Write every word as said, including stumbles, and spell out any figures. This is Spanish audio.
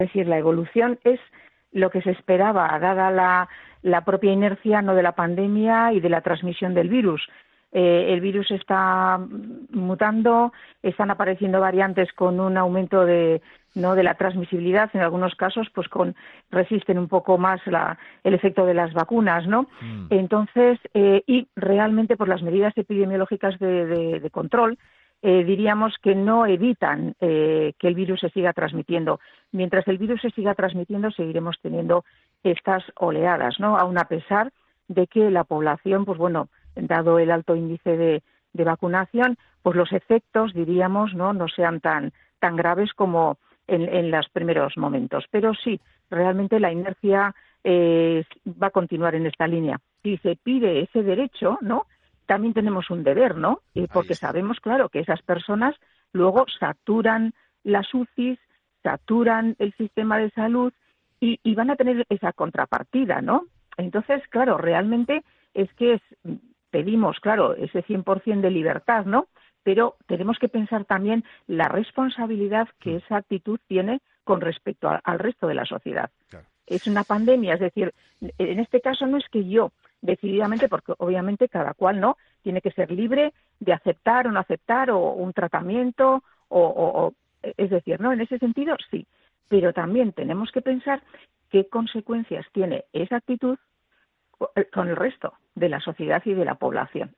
Es decir, la evolución es lo que se esperaba, dada la, la propia inercia no de la pandemia y de la transmisión del virus. Eh, el virus está mutando, están apareciendo variantes con un aumento de no de la transmisibilidad, en algunos casos pues con resisten un poco más la, el efecto de las vacunas, ¿no? Mm. Entonces, eh, y realmente por las medidas epidemiológicas de, de, de control, eh, diríamos que no evitan eh, que el virus se siga transmitiendo. Mientras el virus se siga transmitiendo, seguiremos teniendo estas oleadas, ¿no? Aun a pesar de que la población, pues bueno, dado el alto índice de, de vacunación, pues los efectos, diríamos, no no sean tan tan graves como en, en los primeros momentos. Pero sí, realmente la inercia eh, va a continuar en esta línea. Si se pide ese derecho, ¿no? También tenemos un deber, ¿no? Eh, porque sabemos, claro, que esas personas luego saturan las U C Is, saturan el sistema de salud y, y van a tener esa contrapartida, ¿no? Entonces, claro, realmente es que es pedimos, claro, ese cien por ciento de libertad, ¿no? Pero tenemos que pensar también la responsabilidad que esa actitud tiene con respecto a, al resto de la sociedad. Claro. Es una pandemia, es decir, en este caso no es que yo decididamente, porque obviamente cada cual no tiene que ser libre de aceptar o no aceptar o un tratamiento o, o, o es decir, no, en ese sentido sí, pero también tenemos que pensar qué consecuencias tiene esa actitud con el resto de la sociedad y de la población.